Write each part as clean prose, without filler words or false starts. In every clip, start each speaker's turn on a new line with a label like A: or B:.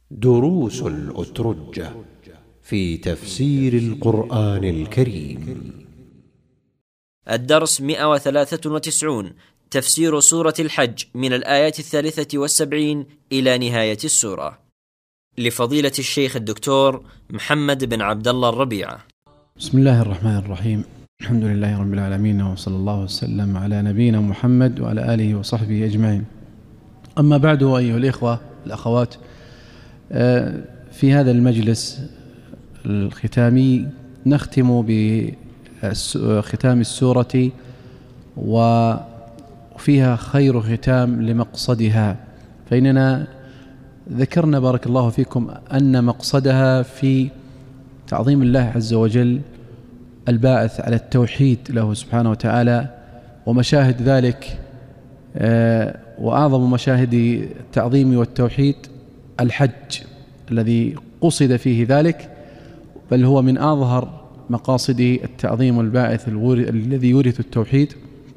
A: دروس الأترجة في تفسير القرآن الكريم.
B: الدرس 193، تفسير سورة الحج من الآيات 73 إلى نهاية السورة، لفضيلة الشيخ الدكتور محمد بن عبد الله الربيعة.
C: بسم الله الرحمن الرحيم. الحمد لله رب العالمين، وصلى الله وسلم على نبينا محمد وعلى آله وصحبه أجمعين. أما بعد، أيها الإخوة الأخوات، في هذا المجلس الختامي نختم بختام السورة، وفيها خير ختام لمقصدها، فإننا ذكرنا بارك الله فيكم أن مقصدها في تعظيم الله عز وجل، الباعث على التوحيد له سبحانه وتعالى، ومشاهد ذلك وأعظم مشاهد التعظيم والتوحيد الحج الذي قصد فيه ذلك، بل هو من أظهر مقاصده التعظيم الباعث الذي يورث التوحيد.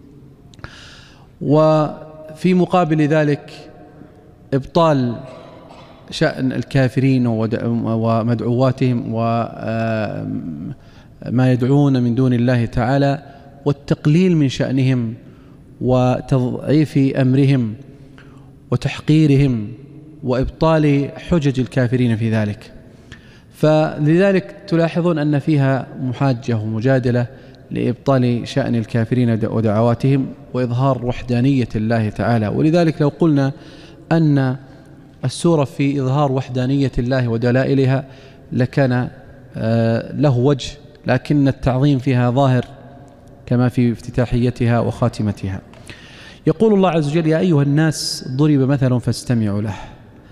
C: وفي مقابل ذلك إبطال شأن الكافرين ومدعواتهم وما يدعون من دون الله تعالى، والتقليل من شأنهم وتضعيف أمرهم وتحقيرهم وإبطال حجج الكافرين في ذلك. فلذلك تلاحظون أن فيها محاجة ومجادلة لإبطال شأن الكافرين ودعواتهم وإظهار وحدانية الله تعالى. ولذلك لو قلنا أن السورة في إظهار وحدانية الله ودلائلها لكان له وجه، لكن التعظيم فيها ظاهر كما في افتتاحيتها وخاتمتها. يقول الله عز وجل: يا أيها الناس ضرب مثل فاستمعوا له،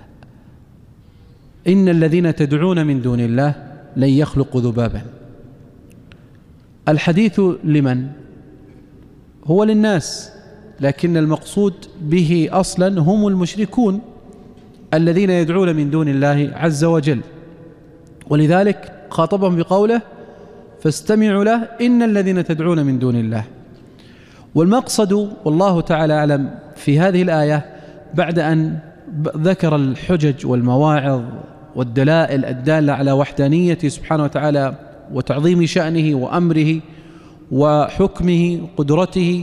C: إن الذين تدعون من دون الله لن يخلقوا ذبابا. الحديث لمن؟ هو للناس، لكن المقصود به أصلا هم المشركون الذين يدعون من دون الله عز وجل، ولذلك خاطبهم بقوله فاستمعوا له إن الذين تدعون من دون الله. والمقصد والله تعالى أعلم في هذه الآية، بعد أن ذكر الحجج والمواعظ والدلائل الدالة على وحدانيته سبحانه وتعالى وتعظيم شأنه وأمره وحكمه وقدرته،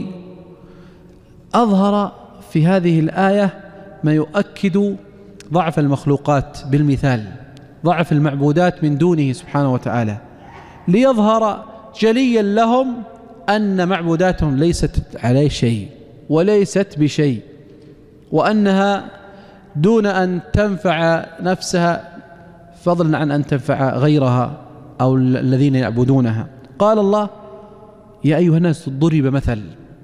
C: أظهر في هذه الآية ما يؤكد ضعف المخلوقات بالمثال، ضعف المعبودات من دونه سبحانه وتعالى، ليظهر جليا لهم أن معبوداتهم ليست على شيء وليست بشيء، وأنها دون أن تنفع نفسها فضلا عن أن تنفع غيرها أو الذين يعبدونها. قال الله: يا أيها الناس ضرب مثل.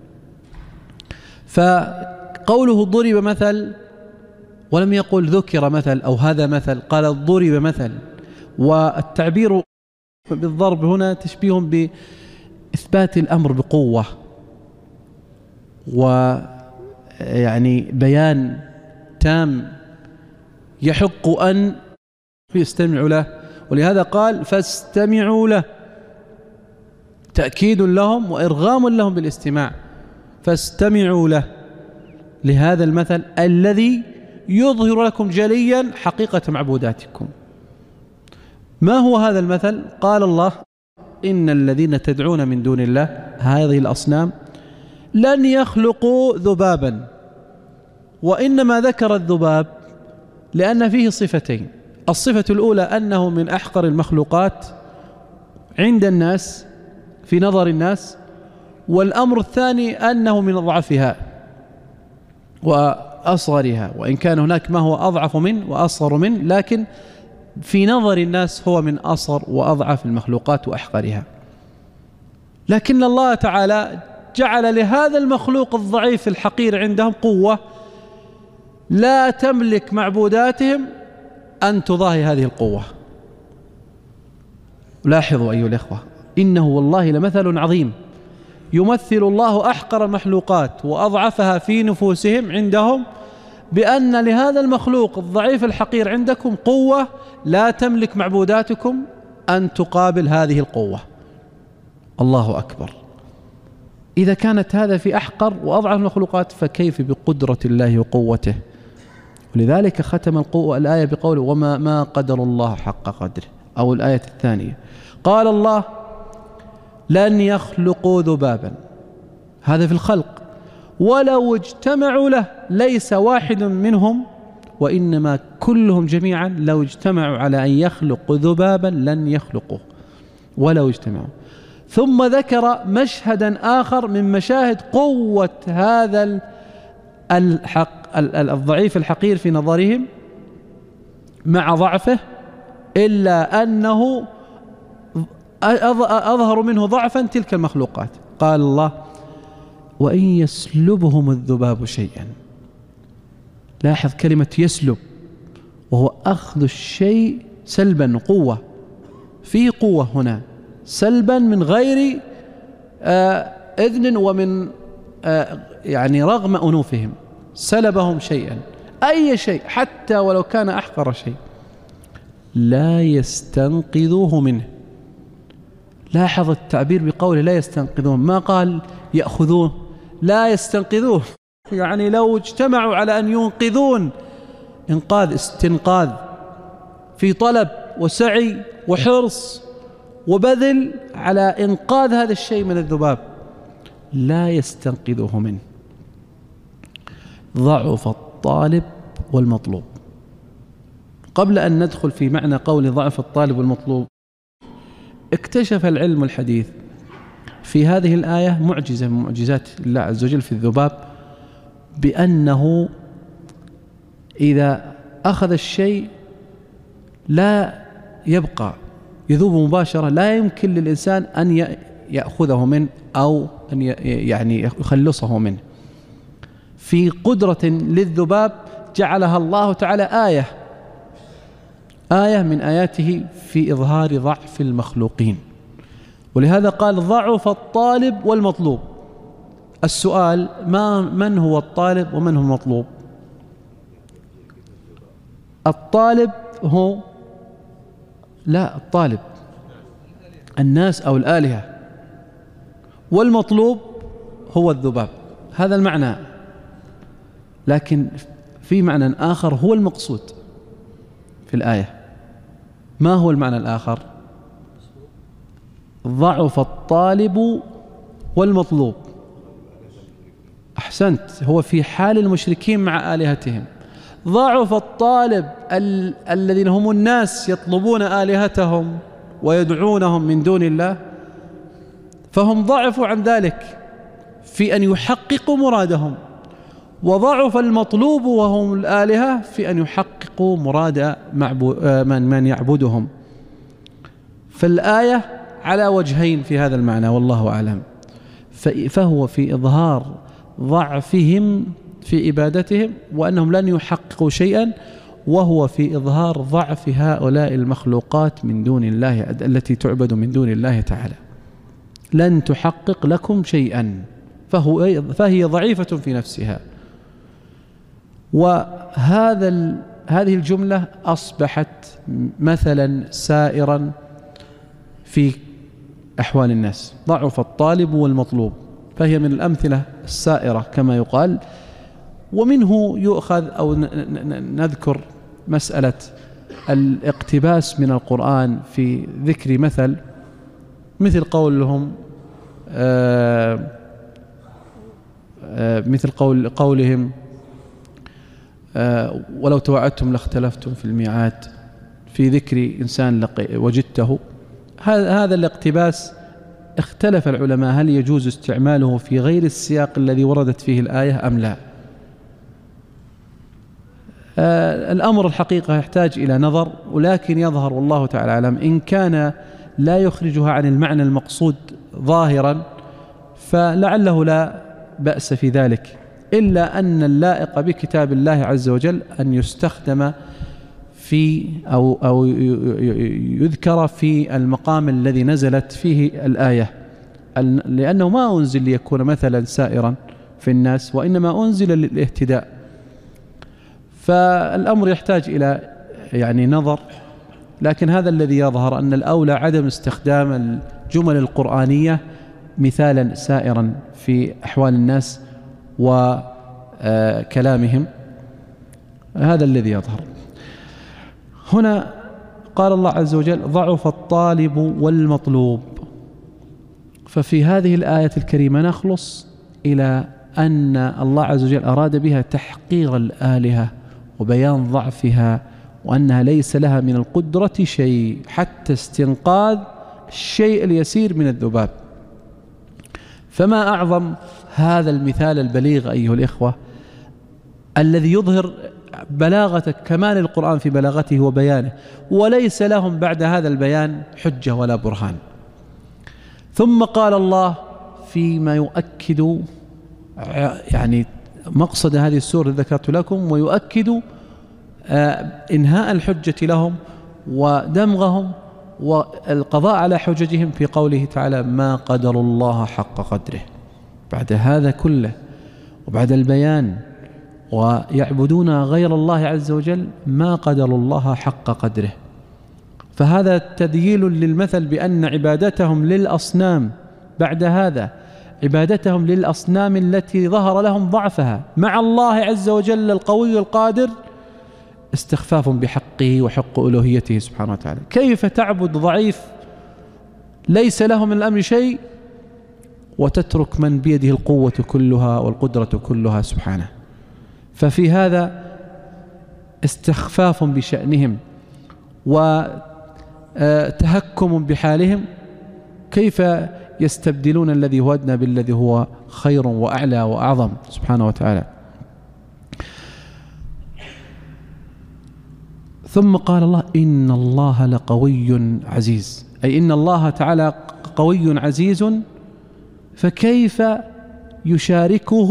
C: فقوله ضرب مثل، ولم يقل ذكر مثل أو هذا مثل، قال ضرب مثل. والتعبير بالضرب هنا تشبيه بإثبات الأمر بقوة، ويعني بيان تام يحق أن يستمعوا له، ولهذا قال فاستمعوا له، تأكيد لهم وإرغام لهم بالاستماع. فاستمعوا له، لهذا المثل الذي يظهر لكم جليا حقيقة معبوداتكم. ما هو هذا المثل؟ قال الله: إن الذين تدعون من دون الله، هذه الأصنام، لن يخلقوا ذبابا. وإنما ذكر الذباب لأن فيه صفتين: الصفة الأولى أنه من أحقر المخلوقات عند الناس في نظر الناس، والأمر الثاني أنه من أضعفها وأصغرها، وإن كان هناك ما هو أضعف منه وأصغر منه، لكن في نظر الناس هو من أصغر وأضعف المخلوقات وأحقرها. لكن الله تعالى جعل لهذا المخلوق الضعيف الحقير عندهم قوة لا تملك معبوداتهم أن تضاهي هذه القوة. لاحظوا أيها الأخوة، إنه والله لمثل عظيم يمثل الله أحقر المخلوقات وأضعفها في نفوسهم عندهم، بأن لهذا المخلوق الضعيف الحقير عندكم قوة لا تملك معبوداتكم أن تقابل هذه القوة. الله أكبر! إذا كانت هذا في أحقر وأضعف المخلوقات، فكيف بقدرة الله وقوته ولذلك ختم الآية بقوله وما قدر الله حق قدره، أو الآية الثانية قال الله لن يخلقوا ذبابا، هذا في الخلق، ولو اجتمعوا له، ليس واحد منهم وإنما كلهم جميعا لو اجتمعوا على أن يخلقوا ذبابا لن يخلقوه ولو اجتمعوا. ثم ذكر مشهدا آخر من مشاهد قوة هذا الضعيف الحقير في نظرهم مع ضعفه، إلا أنه أظهر منه ضعفا تلك المخلوقات. قال الله وإن يسلبهم الذباب شيئا، لاحظ كلمة يسلب، وهو أخذ الشيء سلبا، قوة، فيه قوة هنا، سلبا من غير إذن ومن يعني رغم أنوفهم، سلبهم شيئا، أي شيء حتى ولو كان أحقر شيء، لا يستنقذوه منه. لاحظ التعبير بقوله لا يستنقذون، ما قال يأخذوه، لا يستنقذوه، يعني لو اجتمعوا على أن ينقذون إنقاذ، استنقاذ في طلب وسعي وحرص وبذل على إنقاذ هذا الشيء من الذباب، لا يستنقذوه منه. ضعف الطالب والمطلوب. قبل أن ندخل في معنى قول ضعف الطالب والمطلوب، اكتشف العلم الحديث في هذه الآية معجزة من معجزات الله عز وجل في الذباب، بأنه إذا أخذ الشيء لا يبقى، يذوب مباشرة، لا يمكن للإنسان أن يأخذه منه أو أن يعني يخلصه منه. في قدرة للذباب جعلها الله تعالى آية من آياته في إظهار ضعف المخلوقين، ولهذا قال ضعف الطالب والمطلوب. السؤال من هو الطالب ومن هو المطلوب؟ الطالب هو الطالب الناس أو الآلهة، والمطلوب هو الذباب، هذا المعنى. لكن في معنى آخر هو المقصود في الآية. ما هو المعنى الآخر؟ ضعف الطالب والمطلوب. أحسنت، هو في حال المشركين مع آلهتهم. ضعف الطالب الذين هم الناس يطلبون آلهتهم ويدعونهم من دون الله، فهم ضعفوا عن ذلك في أن يحققوا مرادهم، وضعف المطلوب وهم الآلهة في أن يحققوا مراد من يعبدهم. فالآية على وجهين في هذا المعنى والله أعلم. فهو في إظهار ضعفهم في عبادتهم وأنهم لن يحققوا شيئا، وهو في إظهار ضعف هؤلاء المخلوقات من دون الله التي تعبد من دون الله تعالى. لن تحقق لكم شيئا، فهي ضعيفة في نفسها. هذه الجملة أصبحت مثلا سائرا في أحوال الناس. ضعف الطالب والمطلوب، فهي من الأمثلة السائرة كما يقال. ومنه يؤخذ أو نذكر مسألة الاقتباس من القرآن في ذكر مثل قولهم مثل قولهم ولو توعدتم لاختلفتم في الميعاد، في ذكر إنسان وجدته. هذا الاقتباس اختلف العلماء هل يجوز استعماله في غير السياق الذي وردت فيه الآية أم لا. الأمر الحقيقة يحتاج إلى نظر، ولكن يظهر والله تعالى أعلم إن كان لا يخرجها عن المعنى المقصود ظاهرا فلعله لا بأس في ذلك، إلا أن اللائق بكتاب الله عز وجل أن يستخدم في أو يذكر في المقام الذي نزلت فيه الآية، لأنه ما أنزل ليكون مثلا سائرا في الناس، وإنما أنزل للاهتداء. فالأمر يحتاج إلى يعني نظر، لكن هذا الذي يظهر أن الأولى عدم استخدام الجمل القرآنية مثالا سائرا في أحوال الناس وكلامهم. هذا الذي يظهر. هنا قال الله عز وجل: ضعف الطالب والمطلوب. ففي هذه الآية الكريمة نخلص إلى أن الله عز وجل أراد بها تحقير الآلهة وبيان ضعفها، وأنها ليس لها من القدرة شيء حتى استنقاذ الشيء اليسير من الذباب. فما أعظم هذا المثال البليغ أيها الإخوة الذي يظهر بلاغة كمال القرآن في بلاغته وبيانه، وليس لهم بعد هذا البيان حجة ولا برهان. ثم قال الله فيما يؤكد يعني مقصد هذه السورة ذكرت لكم، ويؤكد إنهاء الحجة لهم ودمغهم والقضاء على حججهم في قوله تعالى: ما قدر الله حق قدره. بعد هذا كله وبعد البيان ويعبدون غير الله عز وجل ما قدر الله حق قدره. فهذا تذييل للمثل بأن عبادتهم للأصنام بعد هذا عبادتهم للأصنام التي ظهر لهم ضعفها مع الله عز وجل القوي القادر استخفاف بحقه وحق ألوهيته سبحانه وتعالى. كيف تعبد ضعيف ليس له من الأمر شيء وتترك من بيده القوة كلها والقدرة كلها سبحانه؟ ففي هذا استخفاف بشأنهم وتهكم بحالهم. كيف يستبدلون الذي هو أدنى بالذي هو خير وأعلى وأعظم سبحانه وتعالى؟ ثم قال الله: إن الله لقوي عزيز، أي إن الله تعالى قوي عزيز، فكيف يشاركه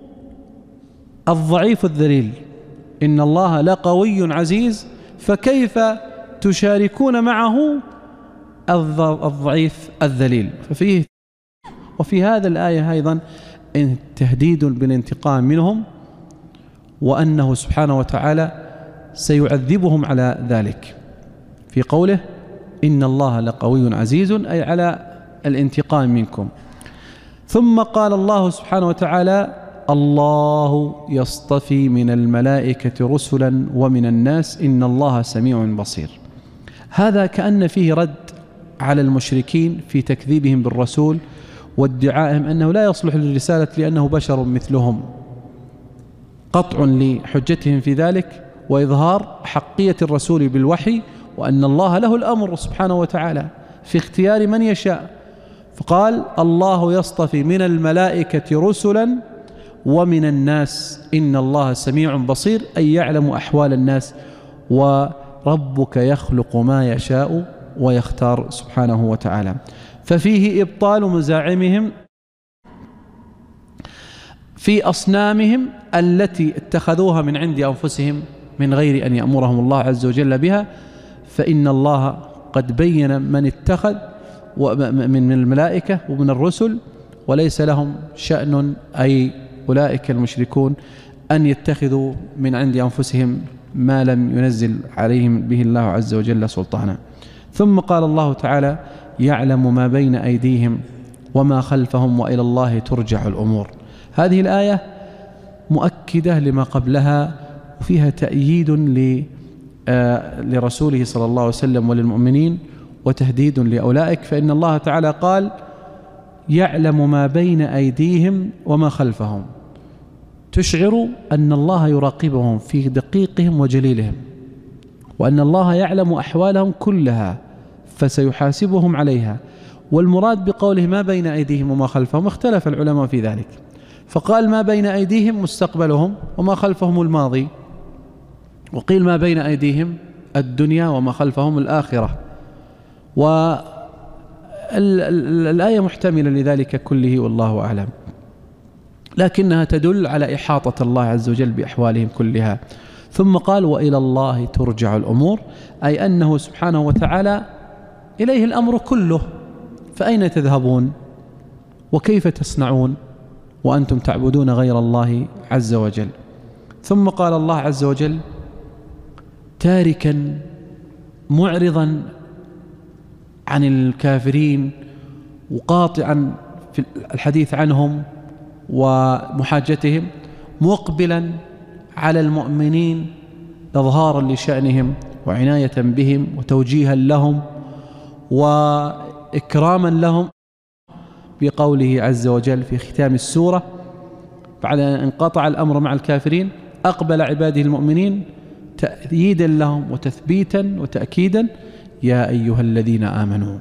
C: الضعيف الذليل؟ إن الله لقوي عزيز، فكيف تشاركون معه الضعيف الذليل؟ وفي هذا الآية أيضا تهديد بالانتقام منهم، وأنه سبحانه وتعالى سيعذبهم على ذلك في قوله: إن الله لقوي عزيز، أي على الانتقام منكم. ثم قال الله سبحانه وتعالى: الله يصطفي من الملائكة رسلا ومن الناس إن الله سميع بصير. هذا كأن فيه رد على المشركين في تكذيبهم بالرسول وادعائهم أنه لا يصلح للرسالة لأنه بشر مثلهم، قطع لحجتهم في ذلك وإظهار حقية الرسول بالوحي، وأن الله له الأمر سبحانه وتعالى في اختيار من يشاء. فقال: الله يصطفي من الملائكة رسلا ومن الناس إن الله سميع بصير، أي يعلم أحوال الناس، وربك يخلق ما يشاء ويختار سبحانه وتعالى. ففيه إبطال مزاعمهم في أصنامهم التي اتخذوها من عند أنفسهم من غير أن يأمرهم الله عز وجل بها، فإن الله قد بين من اتخذ من الملائكة ومن الرسل، وليس لهم شأن أي أولئك المشركون أن يتخذوا من عند أنفسهم ما لم ينزل عليهم به الله عز وجل سلطانا. ثم قال الله تعالى: يعلم ما بين أيديهم وما خلفهم وإلى الله ترجع الأمور. هذه الآية مؤكدة لما قبلها، وفيها تأييد لرسوله صلى الله عليه وسلم وللمؤمنين، وتهديد لأولئك. فإن الله تعالى قال: يعلم ما بين أيديهم وما خلفهم، تشعر أن الله يراقبهم في دقيقهم وجليلهم، وأن الله يعلم أحوالهم كلها فسيحاسبهم عليها. والمراد بقوله ما بين أيديهم وما خلفهم اختلف العلماء في ذلك، فقال ما بين أيديهم مستقبلهم وما خلفهم الماضي، وقيل ما بين أيديهم الدنيا وما خلفهم الآخرة. والآية محتملة لذلك كله والله أعلم، لكنها تدل على إحاطة الله عز وجل بأحوالهم كلها. ثم قال: وإلى الله ترجع الأمور، أي أنه سبحانه وتعالى إليه الأمر كله، فأين تذهبون وكيف تصنعون وأنتم تعبدون غير الله عز وجل؟ ثم قال الله عز وجل تاركا معرضا عن الكافرين وقاطعا في الحديث عنهم ومحاجتهم، مقبلا على المؤمنين إظهارا لشأنهم وعناية بهم وتوجيها لهم وإكراما لهم، بقوله عز وجل في ختام السورة بعد أن انقطع الأمر مع الكافرين أقبل عباده المؤمنين تأييدا لهم وتثبيتا وتأكيدا: يا أيها الذين آمنوا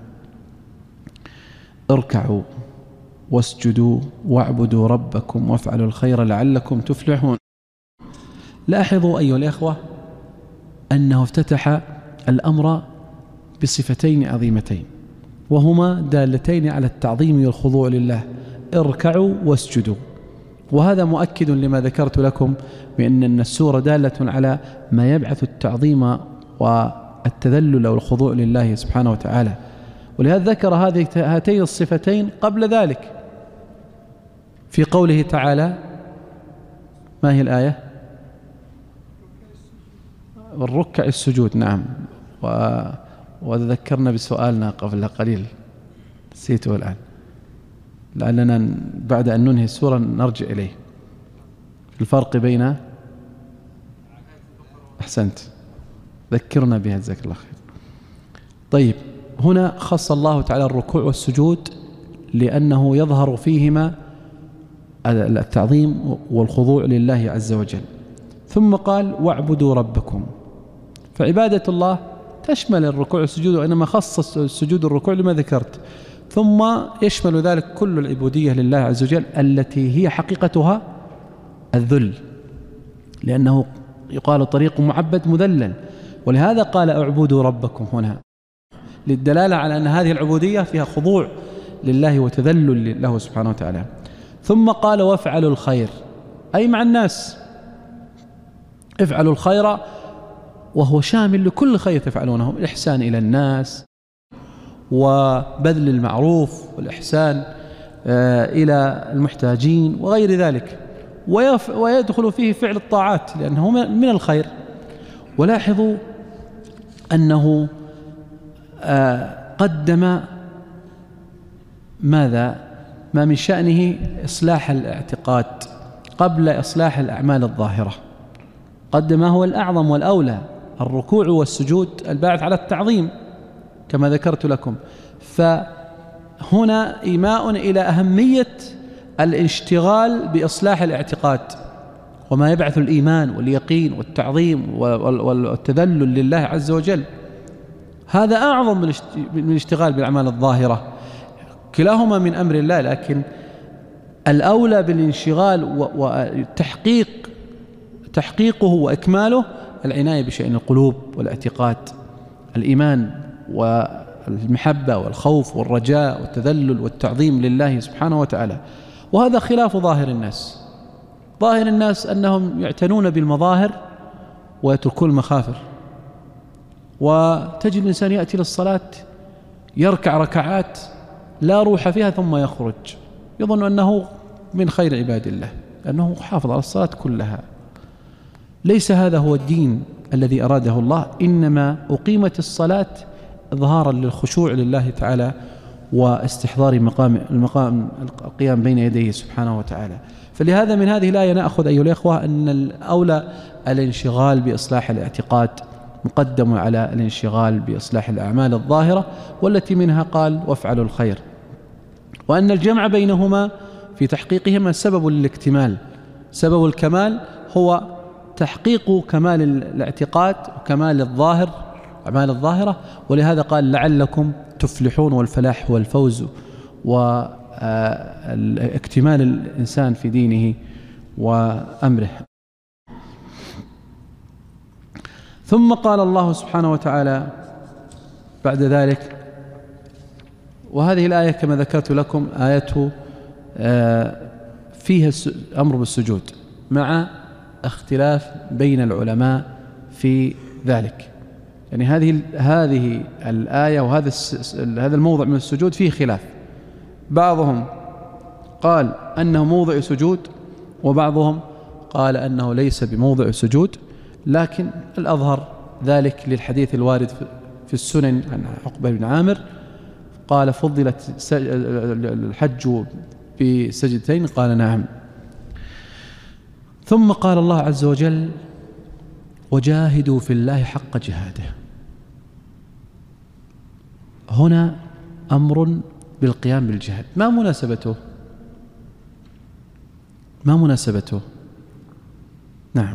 C: اركعوا واسجدوا واعبدوا ربكم وافعلوا الخير لعلكم تفلحون. لاحظوا أيها الإخوة أنه افتتح الأمر بصفتين عظيمتين وهما دالتين على التعظيم والخضوع لله: اركعوا واسجدوا. وهذا مؤكد لما ذكرت لكم بأن السورة دالة على ما يبعث التعظيم والتذلل والخضوع لله سبحانه وتعالى، ولهذا ذكر هاتين الصفتين قبل ذلك في قوله تعالى. ما هي الآية؟ الركع السجود. نعم، وذكرنا بسؤالنا قبل قليل نسيته الآن، لعلنا بعد أن ننهي السورة نرجع إليه. الفرق بين أحسنت ذكرنا بها جزاك الله خير. طيب، هنا خص الله تعالى الركوع والسجود لأنه يظهر فيهما التعظيم والخضوع لله عز وجل. ثم قال: واعبدوا ربكم. فعبادة الله تشمل الركوع والسجود، وإنما خص السجود الركوع لما ذكرت، ثم يشمل ذلك كل العبودية لله عز وجل التي هي حقيقتها الذل، لأنه يقال طريق معبد مذلل، ولهذا قال: اعبدوا ربكم هنا، للدلالة على أن هذه العبودية فيها خضوع لله وتذلل له سبحانه وتعالى. ثم قال: وافعلوا الخير، أي مع الناس، افعلوا الخير، وهو شامل لكل خير تفعلونه: الإحسان إلى الناس وبذل المعروف والإحسان إلى المحتاجين وغير ذلك، ويدخل فيه فعل الطاعات لأنه من الخير. ولاحظوا أنه قدم ماذا؟ ما من شأنه إصلاح الاعتقاد قبل إصلاح الأعمال الظاهرة. قدم ما هو الأعظم والأولى: الركوع والسجود الباعث على التعظيم كما ذكرت لكم. فهنا إيماء إلى أهمية الاشتغال بإصلاح الاعتقاد وما يبعث الإيمان واليقين والتعظيم والتذلل لله عز وجل. هذا أعظم من الاشتغال بالأعمال الظاهرة، كلاهما من أمر الله، لكن الأولى بالانشغال وتحقيقه وإكماله العناية بشأن القلوب والاعتقاد، الإيمان والمحبة والخوف والرجاء والتذلل والتعظيم لله سبحانه وتعالى. وهذا خلاف ظاهر الناس. ظاهر الناس أنهم يعتنون بالمظاهر ويتركون المخافر، وتجد الإنسان يأتي للصلاة يركع ركعات لا روح فيها ثم يخرج يظن أنه من خير عباد الله أنه حافظ على الصلاة كلها. ليس هذا هو الدين الذي أراده الله، إنما أقيمت الصلاة إظهارا للخشوع لله تعالى واستحضار المقام القيام بين يديه سبحانه وتعالى. فلهذا من هذه الآية نأخذ أيها الإخوة أن الأولى الانشغال بإصلاح الاعتقاد مقدم على الانشغال بإصلاح الأعمال الظاهرة، والتي منها قال: وافعلوا الخير، وأن الجمع بينهما في تحقيقهما سبب للاكتمال. سبب الكمال هو تحقيق كمال الاعتقاد وكمال الظاهر أعمال الظاهرة، ولهذا قال: لعلكم تفلحون، والفلاح هو الفوز واكتمال الإنسان في دينه وأمره. ثم قال الله سبحانه وتعالى بعد ذلك، وهذه الآية كما ذكرت لكم آية فيها أمر بالسجود مع اختلاف بين العلماء في ذلك، يعني هذه الآية وهذا الموضع من السجود فيه خلاف. بعضهم قال أنه موضع سجود، وبعضهم قال أنه ليس بموضع سجود، لكن الأظهر ذلك للحديث الوارد في السنن عن عقبة بن عامر قال: فضلت الحج بسجدتين؟ قال: نعم. ثم قال الله عز وجل: وجاهدوا في الله حق جهاده. هنا أمر بالقيام بالجهاد. ما مناسبته؟ ما مناسبته؟ نعم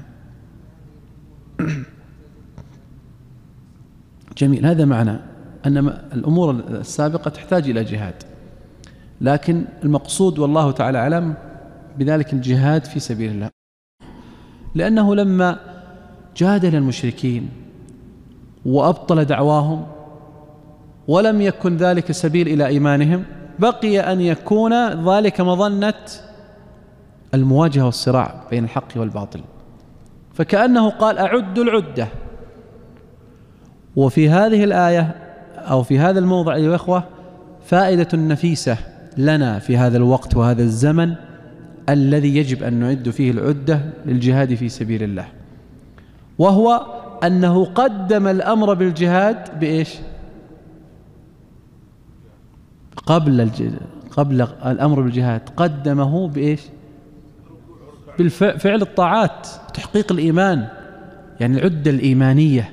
C: جميل. هذا معنى أن الأمور السابقة تحتاج إلى جهاد، لكن المقصود والله تعالى أعلم بذلك الجهاد في سبيل الله، لأنه لما جادل المشركين وأبطل دعواهم ولم يكن ذلك سبيل إلى إيمانهم، بقي أن يكون ذلك مظنة المواجهة والصراع بين الحق والباطل، فكأنه قال أعدوا العدة. وفي هذه الآية أو في هذا الموضع أيها الأخوة فائدة نفيسة لنا في هذا الوقت وهذا الزمن الذي يجب أن نعد فيه العدة للجهاد في سبيل الله، وهو أنه قدم الأمر بالجهاد بإيش؟ قبل الأمر بالجهاد قدمه بإيش؟ بالفعل الطاعات، تحقيق الإيمان، يعني العدة الإيمانية.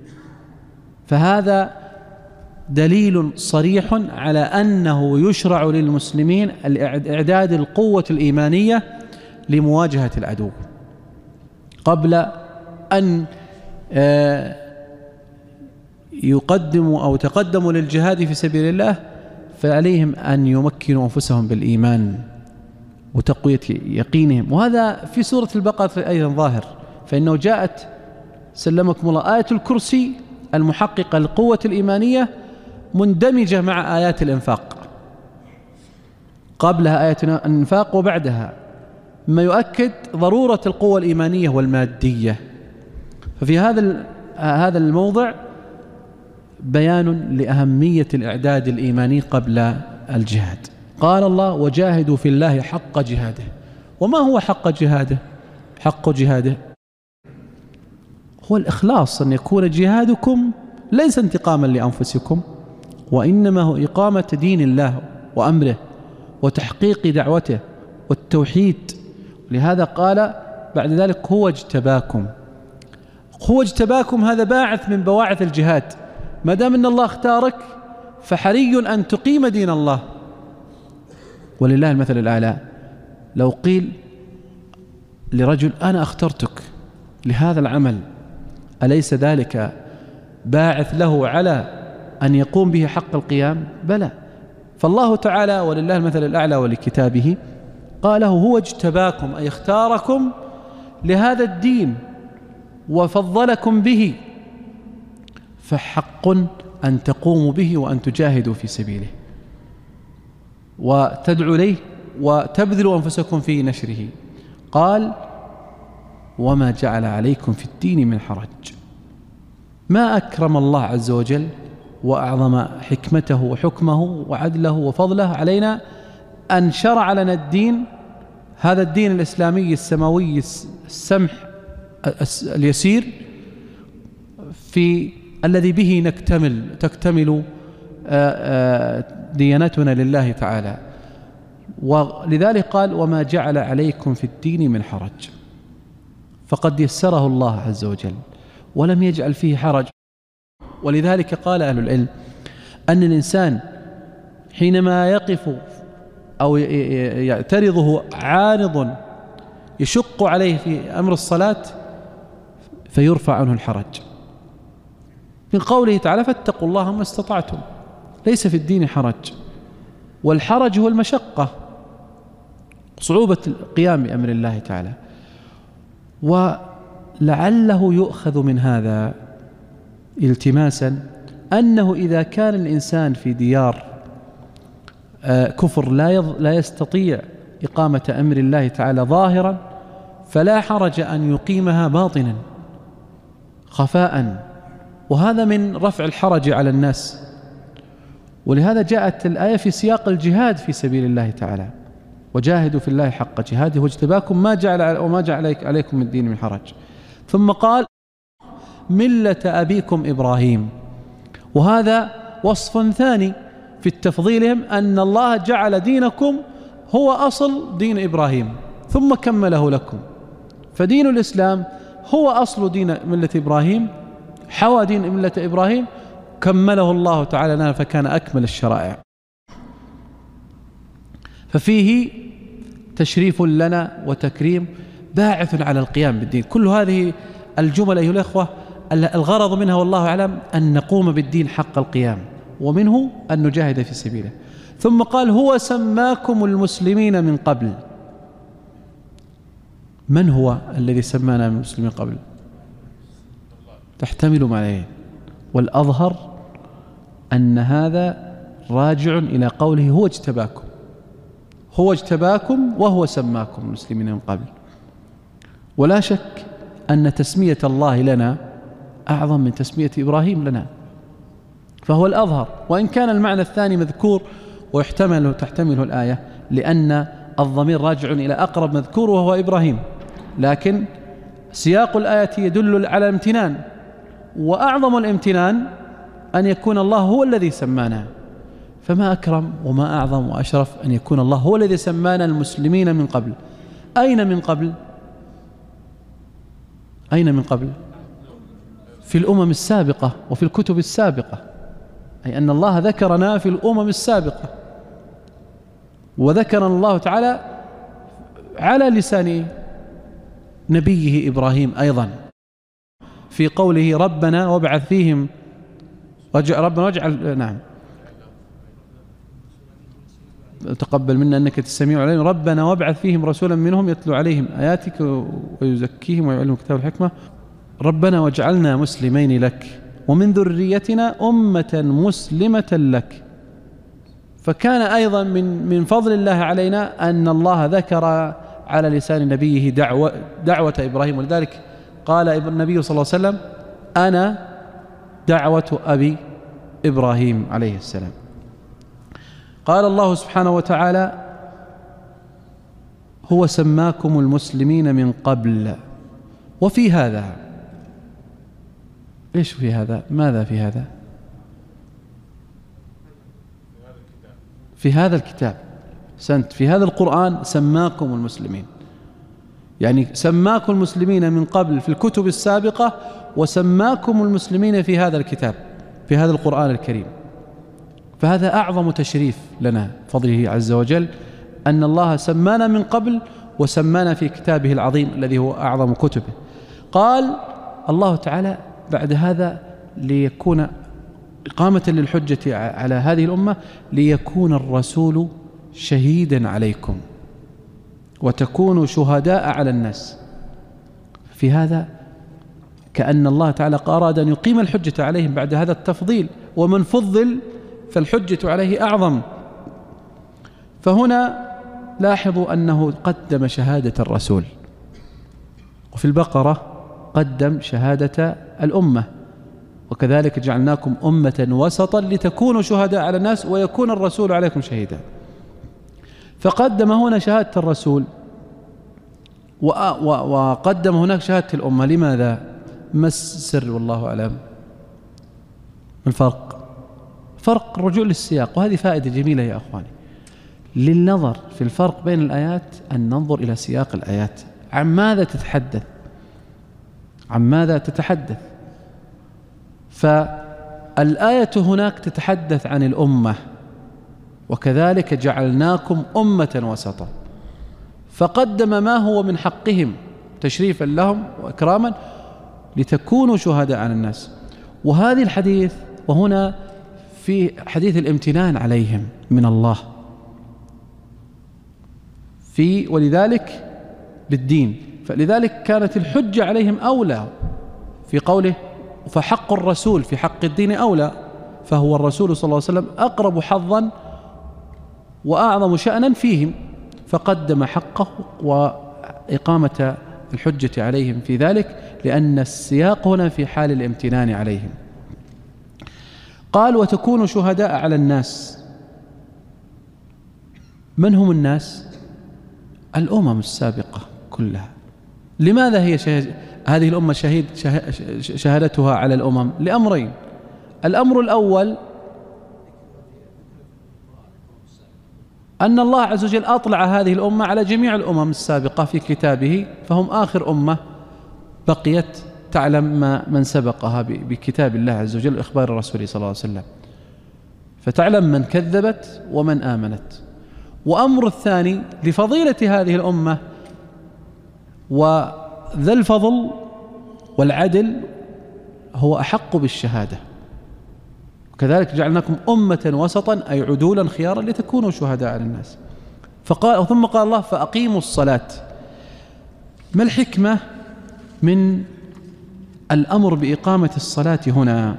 C: فهذا دليل صريح على أنه يشرع للمسلمين إعداد القوة الإيمانية لمواجهة العدو قبل أن يقدموا أو تقدموا للجهاد في سبيل الله، فعليهم أن يمكنوا أنفسهم بالإيمان وتقوية يقينهم. وهذا في سورة البقرة أيضا ظاهر، فإنه جاءت سلمكم الله آية الكرسي المحققة للقوة الإيمانية مندمجة مع آيات الإنفاق، قبلها آية الإنفاق وبعدها، مما يؤكد ضرورة القوة الإيمانية والمادية. ففي هذا الموضع بيان لأهمية الإعداد الإيماني قبل الجهاد. قال الله وجاهدوا في الله حق جهاده. وما هو حق جهاده؟ حق جهاده هو الإخلاص، أن يكون جهادكم ليس انتقاما لأنفسكم، وإنما هو إقامة دين الله وأمره وتحقيق دعوته والتوحيد. لهذا قال بعد ذلك هو اجتباكم. هو اجتباكم هذا باعث من بواعث الجهاد. ما دام أن الله اختارك فحري أن تقيم دين الله. ولله المثل الأعلى، لو قيل لرجل أنا اخترتك لهذا العمل، أليس ذلك باعث له على أن يقوم به حق القيام؟ بلى. فالله تعالى ولله المثل الأعلى ولكتابه قاله هو اجتباكم، أي اختاركم لهذا الدين وفضلكم به، فحق أن تقوموا به وأن تجاهدوا في سبيله وتدعوا إليه وتبذلوا أنفسكم في نشره. قال وما جعل عليكم في الدين من حرج. ما أكرم الله عز وجل وأعظم حكمته وحكمه وعدله وفضله علينا أن شرع لنا الدين، هذا الدين الإسلامي السماوي السمح اليسير، في الذي به تكتمل ديانتنا لله تعالى. ولذلك قال وما جعل عليكم في الدين من حرج، فقد يسره الله عز وجل ولم يجعل فيه حرج. ولذلك قال أهل العلم أن الإنسان حينما يقف أو يعترضه عارض يشق عليه في أمر الصلاة فيرفع عنه الحرج، من قوله تعالى فاتقوا الله ما استطعتم. ليس في الدين حرج، والحرج هو المشقة، صعوبة القيام بأمر الله تعالى. ولعله يؤخذ من هذا التماسا أنه إذا كان الإنسان في ديار كفر لا يستطيع إقامة أمر الله تعالى ظاهرا، فلا حرج أن يقيمها باطنا خفاء، وهذا من رفع الحرج على الناس. ولهذا جاءت الآية في سياق الجهاد في سبيل الله تعالى وجاهدوا في الله حق جهاده واجتباكم ما جعل عليكم من الدين من حرج. ثم قال ملة أبيكم إبراهيم، وهذا وصف ثاني في التفضيلهم أن الله جعل دينكم هو أصل دين إبراهيم ثم كمله لكم. فدين الإسلام هو أصل دين ملة إبراهيم، حوى دين ملة إبراهيم، كمله الله تعالى لنا فكان أكمل الشرائع. ففيه تشريف لنا وتكريم باعث على القيام بالدين. كل هذه الجمل أيها الأخوة الغرض منها والله أعلم أن نقوم بالدين حق القيام، ومنه أن نجاهد في سبيله. ثم قال هو سماكم المسلمين من قبل. من هو الذي سمانا من المسلمين قبل؟ تحتمل معنيين، والأظهر أن هذا راجع إلى قوله هو اجتباكم، هو اجتباكم وهو سماكم المسلمين من قبل. ولا شك أن تسمية الله لنا أعظم من تسمية إبراهيم لنا، فهو الأظهر، وإن كان المعنى الثاني مذكور تحتمله الآية، لأن الضمير راجع إلى أقرب مذكور وهو إبراهيم، لكن سياق الآية يدل على الامتنان، وأعظم الامتنان أن يكون الله هو الذي سمانا. فما أكرم وما أعظم وأشرف أن يكون الله هو الذي سمانا المسلمين من قبل. أين من قبل؟ أين من قبل؟ في الأمم السابقة وفي الكتب السابقة، أي أن الله ذكرنا في الأمم السابقة، وذكرنا الله تعالى على لسان نبيه إبراهيم أيضا في قوله ربنا وابعث فيهم ربنا واجعل تقبل منا أنك السميع العليم، ربنا وابعث فيهم رسولا منهم يتلو عليهم آياتك ويزكيهم ويعلمهم الكتاب والحكمة، ربنا واجعلنا مسلمين لك ومن ذريتنا أمة مسلمة لك. فكان أيضا من فضل الله علينا أن الله ذكر على لسان نبيه دعوة إبراهيم، ولذلك قال النبي صلى الله عليه وسلم أنا دعوة أبي إبراهيم عليه السلام. قال الله سبحانه وتعالى هو سماكم المسلمين من قبل وفي هذا. إيش في هذا؟ ماذا في هذا؟ في هذا الكتاب في هذا القرآن سماكم المسلمين، يعني سماكم المسلمين من قبل في الكتب السابقة، وسماكم المسلمين في هذا الكتاب في هذا القرآن الكريم. فهذا أعظم تشريف لنا فضله عز وجل، أن الله سمانا من قبل وسمانا في كتابه العظيم الذي هو أعظم كتبه. قال الله تعالى بعد هذا ليكون إقامة للحجة على هذه الأمة، ليكون الرسول شهيدا عليكم وتكونوا شهداء على الناس. في هذا كأن الله تعالى أراد أن يقيم الحجة عليهم بعد هذا التفضيل، ومن فضل فالحجة عليه أعظم. فهنا لاحظوا أنه قدم شهادة الرسول، وفي البقرة قدم شهادة الأمة، وكذلك جعلناكم أمة وسطا لتكونوا شهداء على الناس ويكون الرسول عليكم شهيدا. فقدم هنا شهادة الرسول وقدم هناك شهادة الأمة. لماذا؟ ما السر والله أعلم؟ الفرق الرجوع للسياق، وهذه فائدة جميلة يا أخواني للنظر في الفرق بين الآيات، أن ننظر إلى سياق الآيات عن ماذا تتحدث. فالآية هناك تتحدث عن الأمة، وكذلك جعلناكم أمة وسطا، فقدم ما هو من حقهم تشريفا لهم وإكراما لتكونوا شهداء على الناس. وهذه الحديث وهنا في حديث الامتنان عليهم من الله ولذلك بالدين، فلذلك كانت الحجة عليهم أولى في قوله فحق الرسول في حق الدين أولى، فهو الرسول صلى الله عليه وسلم أقرب حظا وأعظم شأنا فيهم، فقدم حقه وإقامة الحجة عليهم في ذلك، لأن السياق هنا في حال الامتنان عليهم. قال وتكونوا شهداء على الناس. من هم الناس؟ الأمم السابقة كلها. لماذا هي هذه الأمة شهادتها على الأمم؟ لأمرين. الأمر الأول أن الله عز وجل أطلع هذه الأمة على جميع الأمم السابقة في كتابه، فهم آخر أمة بقيت تعلم من سبقها بكتاب الله عز وجل وإخبار الرسول صلى الله عليه وسلم، فتعلم من كذبت ومن آمنت. وأمر الثاني لفضيلة هذه الأمة وذا الفضل والعدل هو أحق بالشهادة، وكذلك جعلناكم أمة وسطا أي عدولا خيارا لتكونوا شهداء على الناس. ثم قال الله فأقيموا الصلاة. ما الحكمة من الأمر بإقامة الصلاة هنا،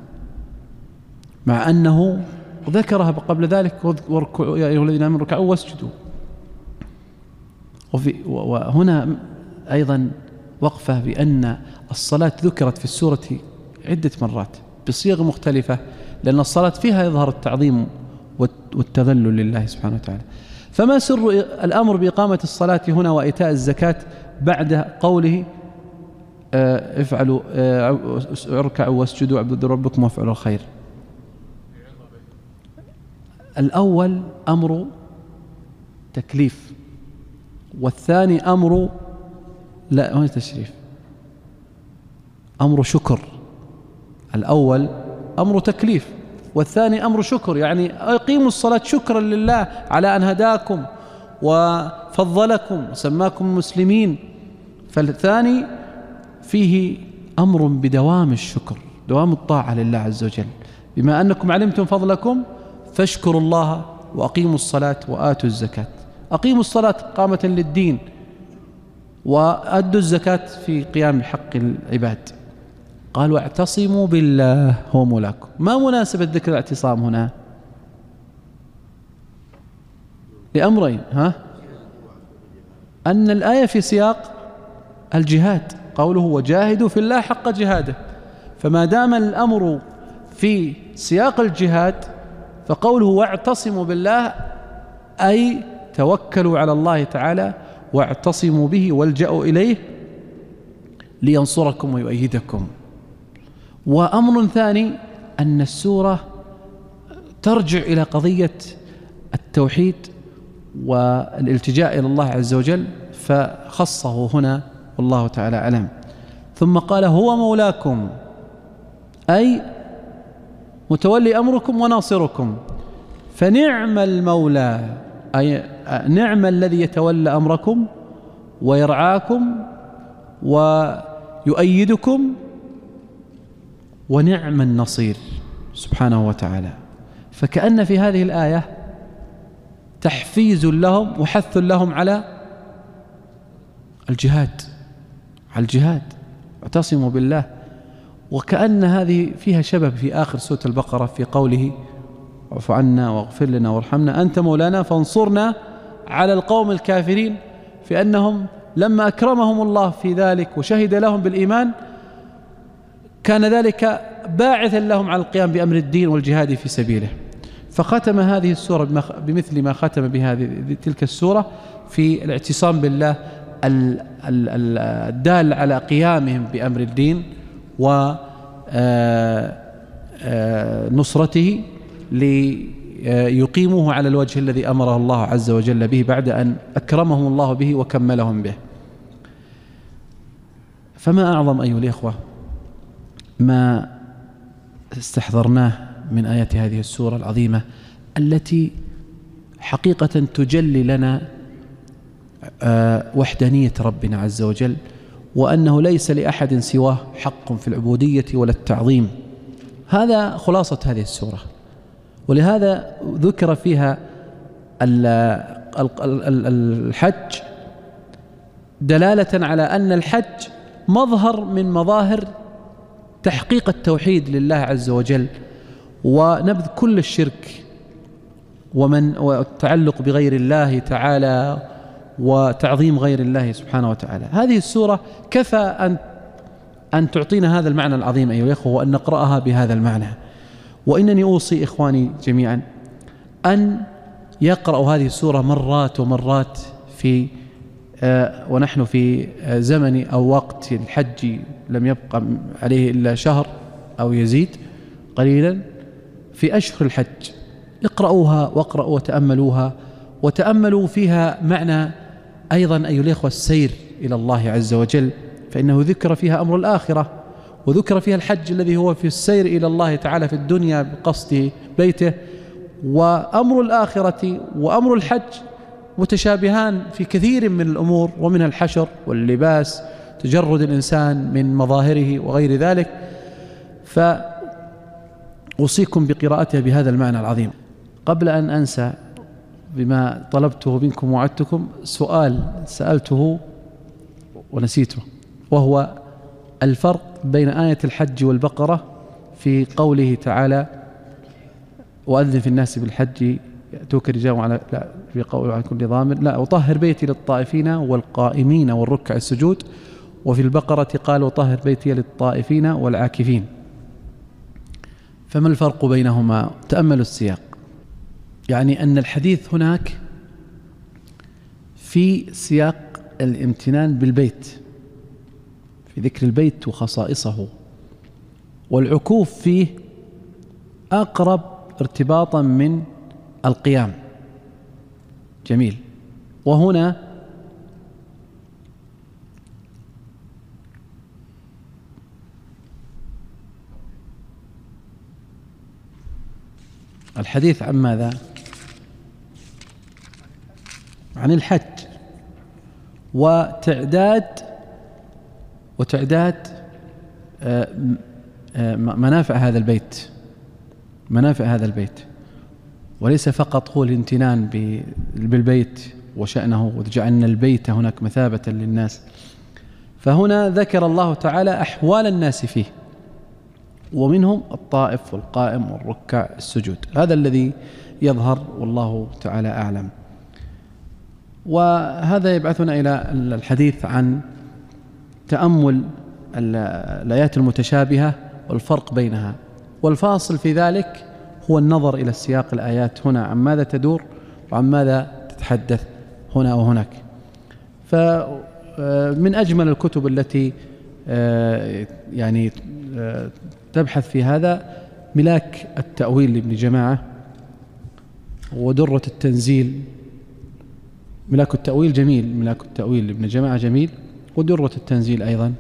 C: مع أنه ذكرها قبل ذلك واركعوا يا أيها الذين آمنوا اركعوا واسجدوا؟ وهنا أيضا وقفة بأن الصلاة ذكرت في السورة عدة مرات بصيغ مختلفة، لأن الصلاة فيها يظهر التعظيم والتذلل لله سبحانه وتعالى. فما سر الأمر بإقامة الصلاة هنا وإيتاء الزكاة بعد قوله افعلوا اركعوا واسجدوا اعبدوا ربكم وافعلوا الخير؟ الأول أمر تكليف، والثاني أمر لا هو تشريف، أمر شكر. الأول أمر تكليف والثاني أمر شكر، يعني أقيموا الصلاة شكرا لله على أن هداكم وفضلكم وسماكم مسلمين. فالثاني فيه أمر بدوام الشكر، دوام الطاعة لله عز وجل، بما أنكم علمتم فضلكم فاشكروا الله وأقيموا الصلاة وآتوا الزكاة. أقيموا الصلاة قامة للدين، وأدوا الزكاة في قيام بحق العباد. قال واعتصموا بالله هو مولاكم. ما مناسبة ذكر الاعتصام هنا؟ لأمرين، أن الآية في سياق الجهاد، قوله وجاهدوا في الله حق جهاده، فما دام الأمر في سياق الجهاد فقوله واعتصموا بالله أي توكلوا على الله تعالى واعتصموا به والجأوا إليه لينصركم ويؤيدكم. وأمر ثاني أن السورة ترجع إلى قضية التوحيد والالتجاء إلى الله عز وجل، فخصه هنا والله تعالى أعلم. ثم قال هو مولاكم أي متولي أمركم وناصركم، فنعم المولى أي نعم الذي يتولى أمركم ويرعاكم ويؤيدكم، ونعم النصير سبحانه وتعالى. فكأن في هذه الآية تحفيز لهم وحث لهم على الجهاد، اعتصموا بالله. وكأن هذه فيها شبه في آخر سورة البقرة في قوله واعف عنا واغفر لنا وارحمنا أنت مولانا فانصرنا على القوم الكافرين، في أنهم لما أكرمهم الله في ذلك وشهد لهم بالإيمان كان ذلك باعثا لهم على القيام بأمر الدين والجهاد في سبيله. فختم هذه السورة بمثل ما ختم بهذه تلك السورة في الاعتصام بالله الدال على قيامهم بأمر الدين ونصرته ليقيموه على الوجه الذي أمره الله عز وجل به بعد أن أكرمهم الله به وكملهم به. فما أعظم أيها الإخوة ما استحضرناه من آيات هذه السورة العظيمة التي حقيقة تجلي لنا وحدانية ربنا عز وجل، وأنه ليس لأحد سواه حق في العبودية ولا التعظيم. هذا خلاصة هذه السورة، ولهذا ذكر فيها الحج دلالة على أن الحج مظهر من مظاهر تحقيق التوحيد لله عز وجل ونبذ كل الشرك والتعلق بغير الله تعالى وتعظيم غير الله سبحانه وتعالى. هذه السورة كفى أن تعطينا هذا المعنى العظيم أيها الأخوة، وأن نقرأها بهذا المعنى. وإنني أوصي إخواني جميعا أن يقرأوا هذه السورة مرات ومرات ونحن في زمن أو وقت الحج لم يبقى عليه إلا شهر أو يزيد قليلا في أشهر الحج. اقرأوها واقرأوا وتأملوها، وتأملوا فيها معنى أيضا أيها الإخوة السير إلى الله عز وجل فإنه ذكر فيها أمر الآخرة، وذكر فيها الحج الذي هو في السير إلى الله تعالى في الدنيا بقصد بيته. وأمر الآخرة وأمر الحج متشابهان في كثير من الأمور، ومنها الحشر واللباس، تجرد الإنسان من مظاهره وغير ذلك. فأوصيكم بقراءتها بهذا المعنى العظيم. قبل أن أنسى بما طلبته منكم وعدتكم، سؤال سألته ونسيته، وهو الفرق بين آية الحج والبقرة في قوله تعالى وأذن في الناس بالحج يأتوك رجال على لا في قول على كل ضامر، لا وطهر بيتي للطائفين والقائمين والركع السجود، وفي البقرة قال وطهر بيتي للطائفين والعاكفين. فما الفرق بينهما؟ تأملوا السياق. يعني أن الحديث هناك في سياق الامتنان بالبيت، في ذكر البيت وخصائصه، والعكوف فيه أقرب ارتباطا من القيام. جميل. وهنا الحديث عن ماذا؟ عن الحج وتعداد منافع هذا البيت، منافع هذا البيت، وليس فقط هو الامتنان بالبيت وشأنه وجعلنا البيت هناك مثابة للناس. فهنا ذكر الله تعالى أحوال الناس فيه، ومنهم الطائف والقائم والركع السجود. هذا الذي يظهر والله تعالى أعلم. وهذا يبعثنا إلى الحديث عن تأمل الآيات المتشابهة والفرق بينها، والفاصل في ذلك هو النظر إلى السياق الآيات هنا عن ماذا تدور وعن ماذا تتحدث هنا وهناك. فمن أجمل الكتب التي يعني تبحث في هذا ملاك التأويل لابن جماعة، ودرة التنزيل. ملاك التأويل جميل، ملاك التأويل لابن جماعة جميل، ودرة التنزيل أيضا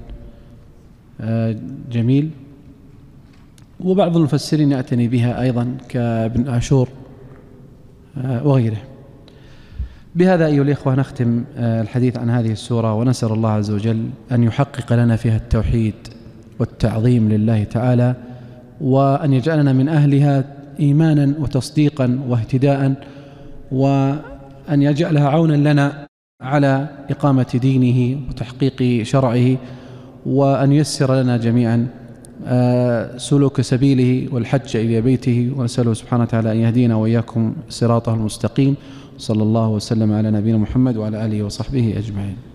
C: جميل. وبعض المفسرين يعتني بها أيضا كابن عاشور وغيره. بهذا أيها الإخوة نختم الحديث عن هذه السورة، ونسأل الله عز وجل أن يحقق لنا فيها التوحيد والتعظيم لله تعالى، وأن يجعلنا من أهلها إيمانا وتصديقا واهتداء، وأن يجعلها عونا لنا على إقامة دينه وتحقيق شرعه، وأن ييسر لنا جميعا سلوك سبيله والحج إلى بيته. ونسأله سبحانه وتعالى أن يهدينا وإياكم صراطه المستقيم. صلى الله وسلم على نبينا محمد وعلى آله وصحبه أجمعين.